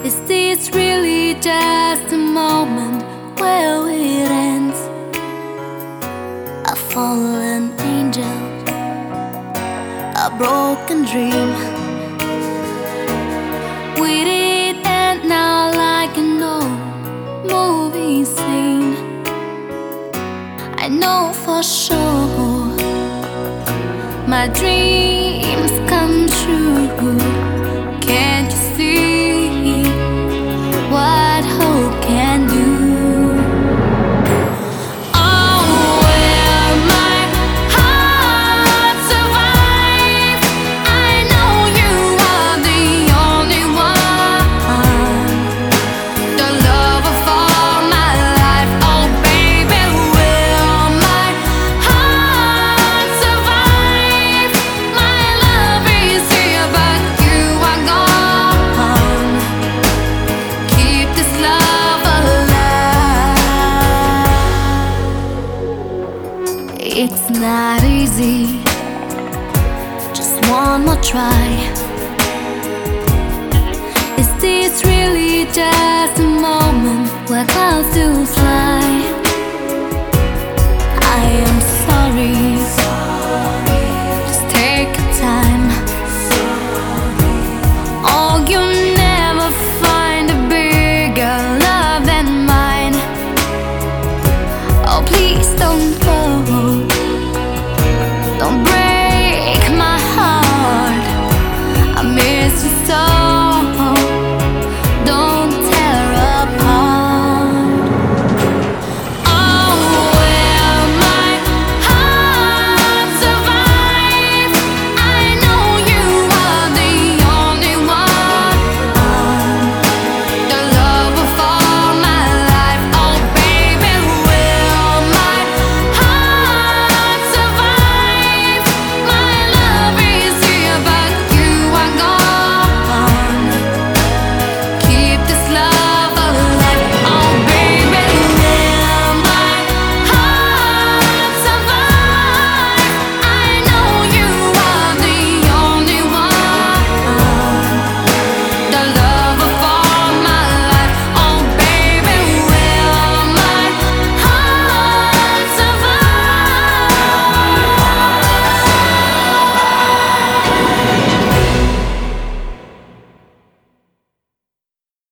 Is this really just a moment where it ends? A fallen angel, a broken dream. We did end now like an old movie scene. I know for sure my dreams come true. Can't you see what hope can do? Oh, will my heart survive? I know you are the only one, the love of all my life. Oh baby, will my heart survive? My love is here, but you are gone. Keep this love alive. It's not easy, just one more try. Is this really just a moment where clouds do fly? I am sorry,